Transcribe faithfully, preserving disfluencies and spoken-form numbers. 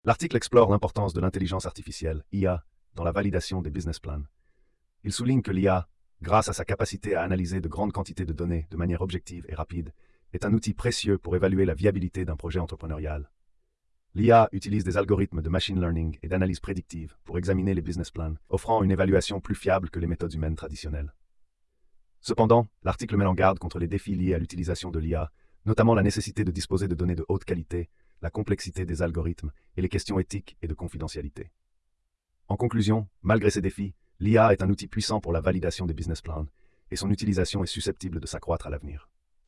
L'article explore l'importance de l'intelligence artificielle, I A, dans la validation des business plans. Il souligne que l'I A, grâce à sa capacité à analyser de grandes quantités de données de manière objective et rapide, est un outil précieux pour évaluer la viabilité d'un projet entrepreneurial. L'I A utilise des algorithmes de machine learning et d'analyse prédictive pour examiner les business plans, offrant une évaluation plus fiable que les méthodes humaines traditionnelles. Cependant, l'article met en garde contre les défis liés à l'utilisation de l'I A, notamment la nécessité de disposer de données de haute qualité, la complexité des algorithmes et les questions éthiques et de confidentialité. En conclusion, malgré ces défis, l'I A est un outil puissant pour la validation des business plans, et son utilisation est susceptible de s'accroître à l'avenir.